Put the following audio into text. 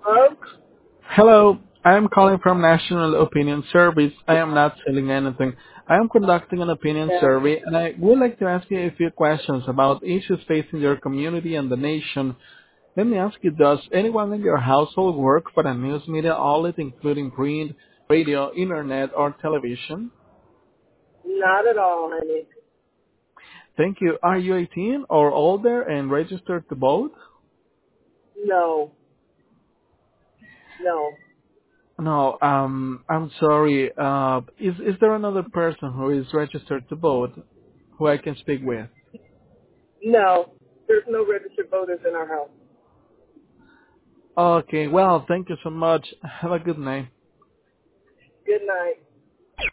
Hello? Hello, I am calling from National Opinion Service. I am not selling anything. I am conducting an opinion Yeah. survey, and I would like to ask you a few questions about issues facing your community and the nation. Let me ask you, does anyone in your household work for a news media outlet, including print, radio, internet, or television? Not at all, honey. Thank you. Are you 18 or older and registered to vote? No. No. No, I'm sorry. Is there another person who is registered to vote who I can speak with? No. There's no registered voters in our house. Okay, well, thank you so much. Have a good night. Good night.